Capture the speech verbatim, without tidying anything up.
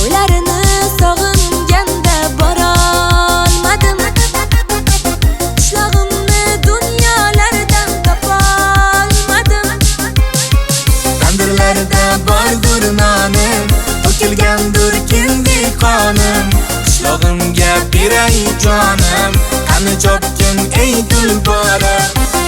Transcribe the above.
to'ylarini sog'inganda borolmadim. Qishlog'imni dunyolardan topolmadim. Tandirlarda bordur nonim, to'kilgandur kindi qonim. Qishlog'imga beray jonim, qani chopgin ey gul bola.